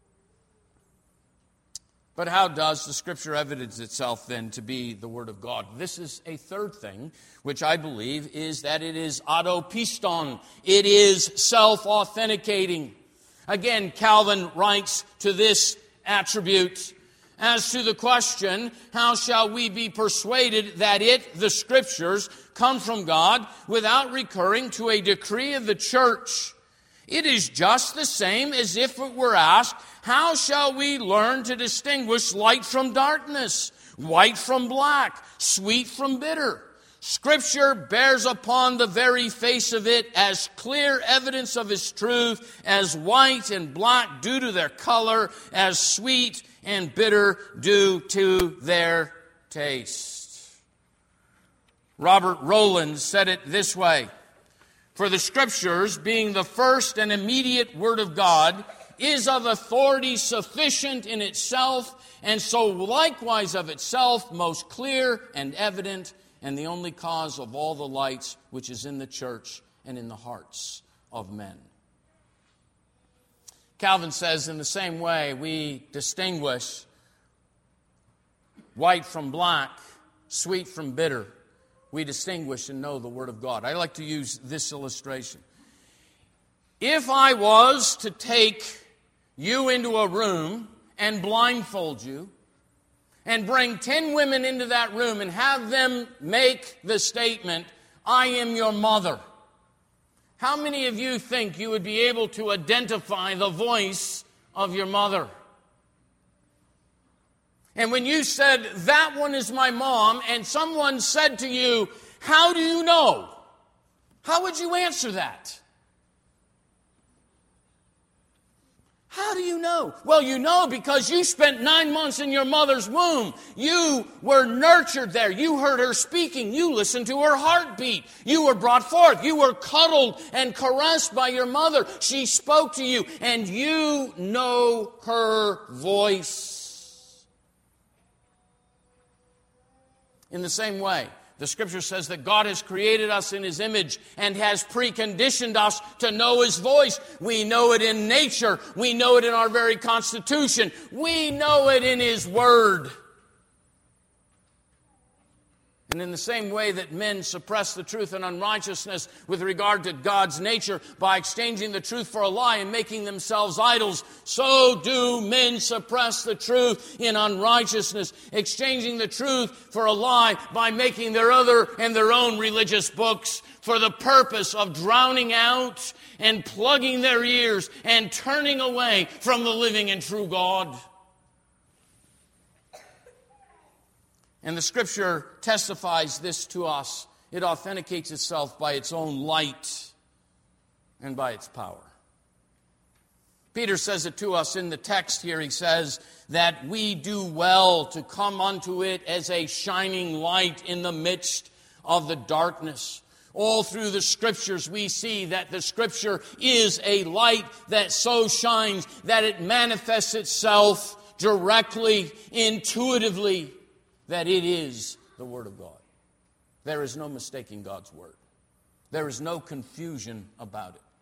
But how does the Scripture evidence itself then to be the Word of God? This is a third thing, which I believe is that it is autopiston. It is self-authenticating. Again, Calvin writes to this attribute: as to the question, how shall we be persuaded that it, the Scriptures, come from God without recurring to a decree of the church? It is just the same as if it were asked, how shall we learn to distinguish light from darkness, white from black, sweet from bitter? Scripture bears upon the very face of it as clear evidence of its truth as white and black do to their color, as sweet and bitter do to their taste. Robert Rowland said it this way: for the Scriptures, being the first and immediate Word of God, is of authority sufficient in itself, and so likewise of itself most clear and evident, and the only cause of all the lights which is in the church and in the hearts of men. Calvin says, in the same way, we distinguish white from black, sweet from bitter. We distinguish and know the Word of God. I like to use this illustration. If I was to take you into a room and blindfold you and bring 10 women into that room and have them make the statement, I am your mother, how many of you think you would be able to identify the voice of your mother? And when you said, that one is my mom, and someone said to you, how do you know? How would you answer that? How do you know? Well, you know because you spent 9 months in your mother's womb. You were nurtured there. You heard her speaking. You listened to her heartbeat. You were brought forth. You were cuddled and caressed by your mother. She spoke to you, and you know her voice. In the same way, the Scripture says that God has created us in His image and has preconditioned us to know His voice. We know it in nature. We know it in our very constitution. We know it in His Word. And in the same way that men suppress the truth in unrighteousness with regard to God's nature by exchanging the truth for a lie and making themselves idols, so do men suppress the truth in unrighteousness, exchanging the truth for a lie by making their own religious books for the purpose of drowning out and plugging their ears and turning away from the living and true God. And the Scripture testifies this to us. It authenticates itself by its own light and by its power. Peter says it to us in the text here. He says that we do well to come unto it as a shining light in the midst of the darkness. All through the Scriptures we see that the Scripture is a light that so shines that it manifests itself directly, intuitively, that it is the Word of God. There is no mistaking God's Word. There is no confusion about it.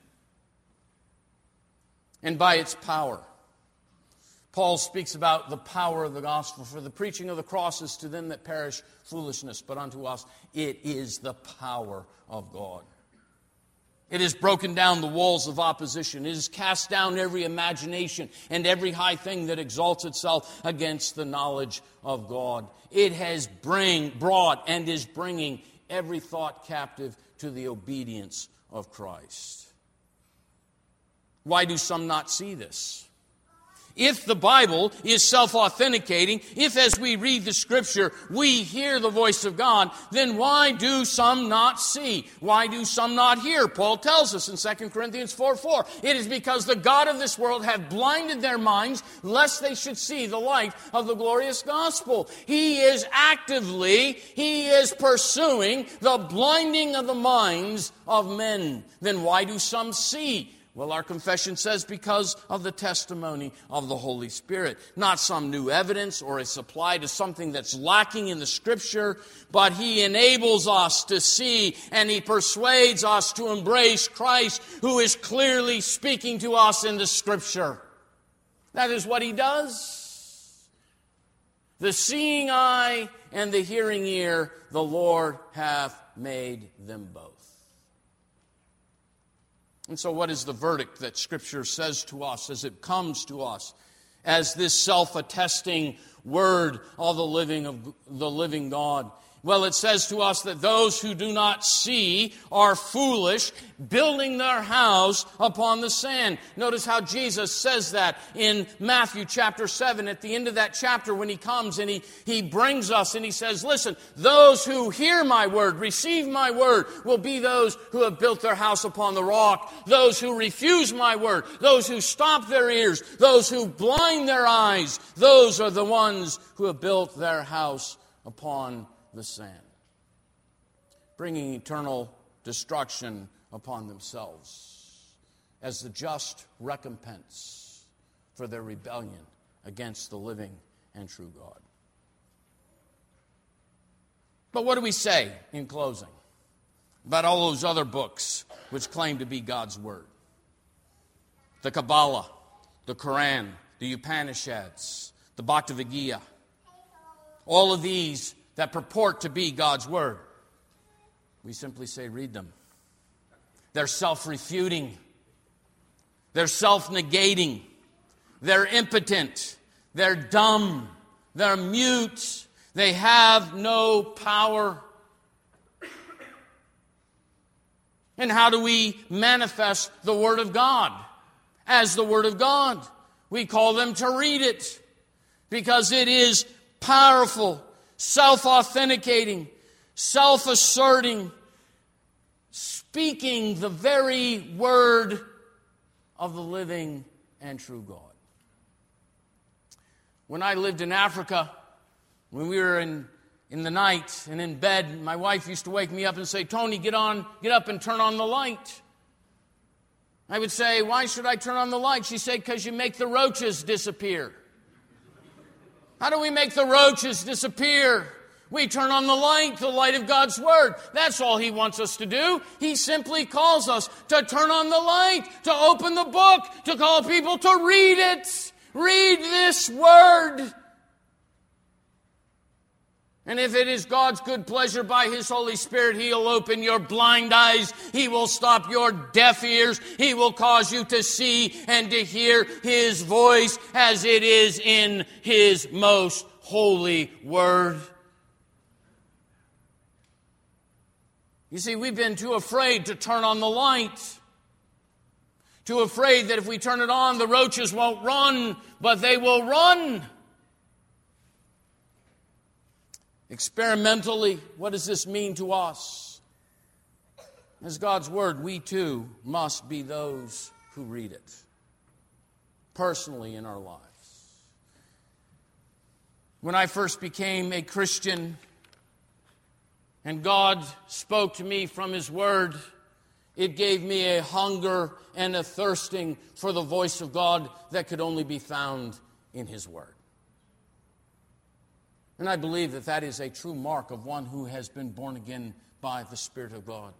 And by its power, Paul speaks about the power of the gospel. For the preaching of the cross is to them that perish foolishness, but unto us it is the power of God. It has broken down the walls of opposition. It has cast down every imagination and every high thing that exalts itself against the knowledge of God. It has brought and is bringing every thought captive to the obedience of Christ. Why do some not see this? If the Bible is self-authenticating, if as we read the Scripture we hear the voice of God, then why do some not see? Why do some not hear? Paul tells us in 2 Corinthians 4:4, it is because the God of this world hath blinded their minds, lest they should see the light of the glorious gospel. He is pursuing the blinding of the minds of men. Then why do some see? Well, our confession says because of the testimony of the Holy Spirit. Not some new evidence or a supply to something that's lacking in the Scripture, but He enables us to see and He persuades us to embrace Christ, who is clearly speaking to us in the Scripture. That is what He does. The seeing eye and the hearing ear, the Lord hath made them both. And so what is the verdict that Scripture says to us as it comes to us as this self-attesting word of the living God? Well, it says to us that those who do not see are foolish, building their house upon the sand. Notice how Jesus says that in Matthew chapter 7. At the end of that chapter when He comes and He brings us and He says, listen, those who hear my word, receive my word, will be those who have built their house upon the rock. Those who refuse my word, those who stop their ears, those who blind their eyes, those are the ones who have built their house upon the sand, bringing eternal destruction upon themselves as the just recompense for their rebellion against the living and true God. But what do we say in closing about all those other books which claim to be God's Word? The Kabbalah, the Quran, the Upanishads, the Bhagavad Gita, all of these that purport to be God's Word. We simply say, read them. They're self-refuting. They're self-negating. They're impotent. They're dumb. They're mute. They have no power. And how do we manifest the Word of God as the Word of God? We call them to read it because it is powerful, self-authenticating, self-asserting, speaking the very word of the living and true God. When I lived in Africa, when we were in the night and in bed, my wife used to wake me up and say, Tony, get up and turn on the light. I would say, why should I turn on the light? She'd say, because you make the roaches disappear. How do we make the roaches disappear? We turn on the light of God's Word. That's all He wants us to do. He simply calls us to turn on the light, to open the book, to call people to read it. Read this Word. And if it is God's good pleasure by His Holy Spirit, He'll open your blind eyes. He will stop your deaf ears. He will cause you to see and to hear His voice as it is in His most holy word. You see, we've been too afraid to turn on the light. Too afraid that if we turn it on, the roaches won't run, but they will run. Experimentally, what does this mean to us? As God's Word, we too must be those who read it personally in our lives. When I first became a Christian and God spoke to me from His Word, it gave me a hunger and a thirsting for the voice of God that could only be found in His Word. And I believe that that is a true mark of one who has been born again by the Spirit of God.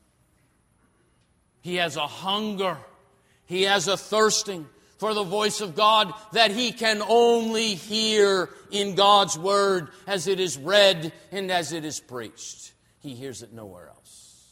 He has a hunger, he has a thirsting for the voice of God that he can only hear in God's Word as it is read and as it is preached. He hears it nowhere else.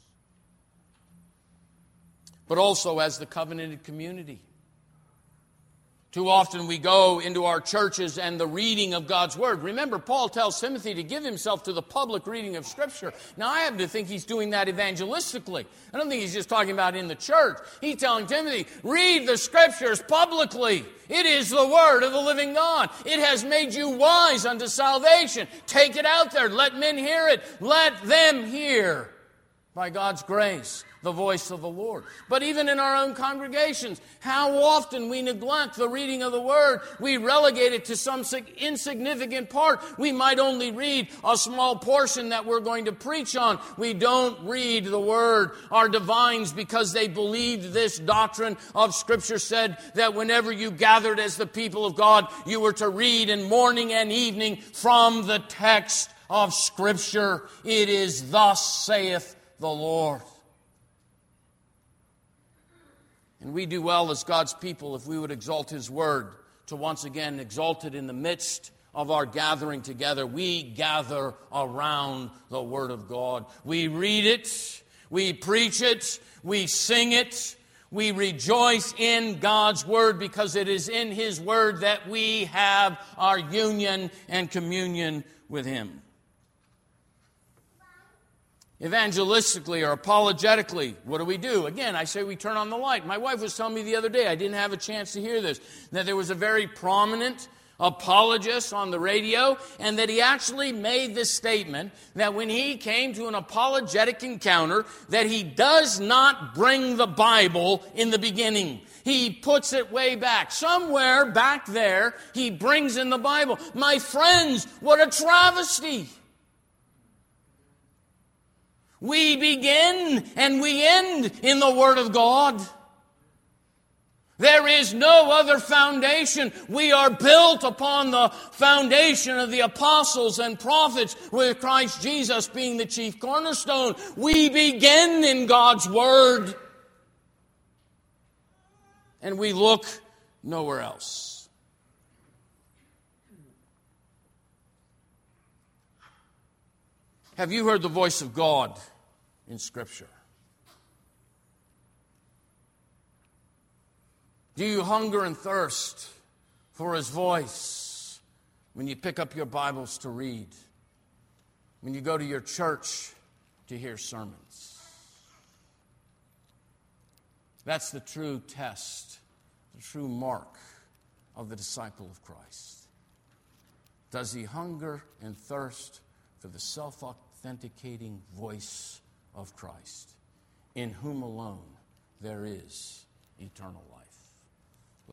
But also as the covenanted community. Too often we go into our churches and the reading of God's Word. Remember, Paul tells Timothy to give himself to the public reading of Scripture. Now, I happen to think he's doing that evangelistically. I don't think he's just talking about in the church. He's telling Timothy, read the Scriptures publicly. It is the Word of the living God. It has made you wise unto salvation. Take it out there. Let men hear it. Let them hear, by God's grace, the voice of the Lord. But even in our own congregations, how often we neglect the reading of the Word. We relegate it to some insignificant part. We might only read a small portion that we're going to preach on. We don't read the Word. Our divines, because they believed this doctrine of Scripture, said that whenever you gathered as the people of God, you were to read in morning and evening from the text of Scripture. It is thus saith the Lord. And we do well as God's people if we would exalt His Word, to once again exalt it in the midst of our gathering together. We gather around the Word of God. We read it, we preach it, we sing it, we rejoice in God's Word, because it is in His Word that we have our union and communion with Him. Evangelistically or apologetically, what do? Again, I say we turn on the light. My wife was telling me the other day, I didn't have a chance to hear this, that there was a very prominent apologist on the radio, and that he actually made this statement that when he came to an apologetic encounter, that he does not bring the Bible in the beginning. He puts it way back. Somewhere back there, he brings in the Bible. My friends, what a travesty! We begin and we end in the Word of God. There is no other foundation. We are built upon the foundation of the apostles and prophets, with Christ Jesus being the chief cornerstone. We begin in God's Word, and we look nowhere else. Have you heard the voice of God in Scripture? Do you hunger and thirst for His voice when you pick up your Bibles to read, when you go to your church to hear sermons? That's the true test, the true mark of the disciple of Christ. Does he hunger and thirst for the self-authenticating voice of Christ, in whom alone there is eternal life?